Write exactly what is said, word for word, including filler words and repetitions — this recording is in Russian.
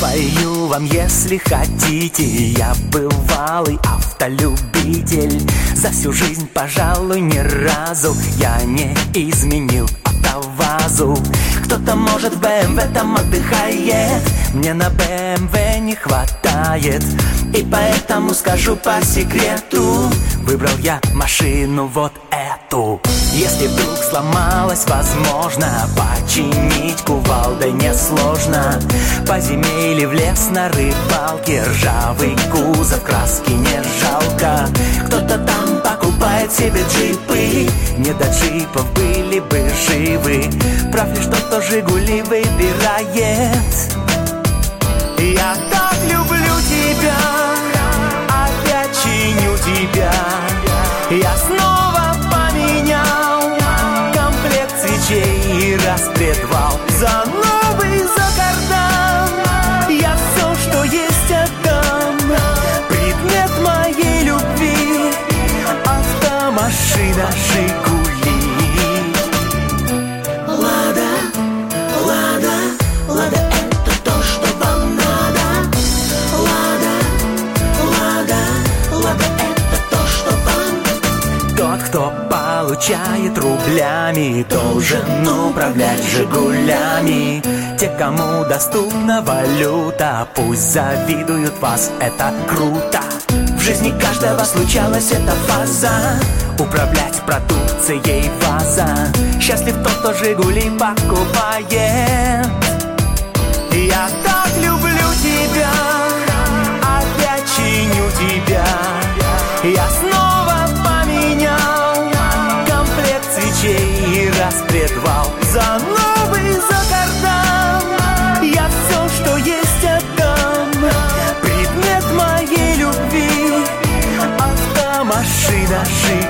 Спою вам, если хотите. Я бывалый автолюбитель. За всю жизнь, пожалуй, ни разу я не изменил автовазу. Кто-то, может, в бэ эм вэ там отдыхает, мне на бэ эм вэ не хватает. И поэтому скажу по секрету, выбрал я машину вот эту. Если вдруг сломалась, возможно, починить кувалдой несложно. По зиме или в лес на рыбалке, ржавый кузов, краски не жалко. Кто-то там покупает себе джипы, не до джипов были бы живы. Прав ли, что кто Жигули выбирает? Я так люблю тебя, опять чиню тебя. Я снова поменял комплект свечей и распредвал. За новый, за кардан я все, что есть, отдам. Предмет моей любви — автомашина Жигули. Лада, Лада, Лада, это то, что вам надо. Лада, Лада, Лада, это то, что вам. Тот, кто получает рублями, должен управлять Жигулями. Те, кому доступна валюта, пусть завидуют вас, это круто. В жизни каждого случалась эта фаза, управлять продукцией ВАЗа. Счастлив тот, кто Жигули покупает. Я так люблю тебя, опять чиню тебя. Я снова поменял комплект свечей и распредвал. За новый, за кардан я все, что есть, отдам. Предмет моей любви — автомашина Жигули.